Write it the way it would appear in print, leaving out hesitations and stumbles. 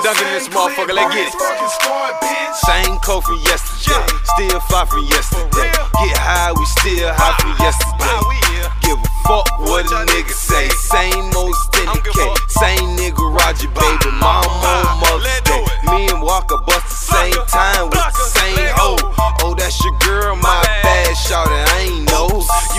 dunking in this motherfucker, let's get it. Same coat from yesterday, still fly from yesterday. Get high, we still high from yesterday. Give a fuck what a nigga say. Same old steady K, same nigga Roger, baby. Mama on mother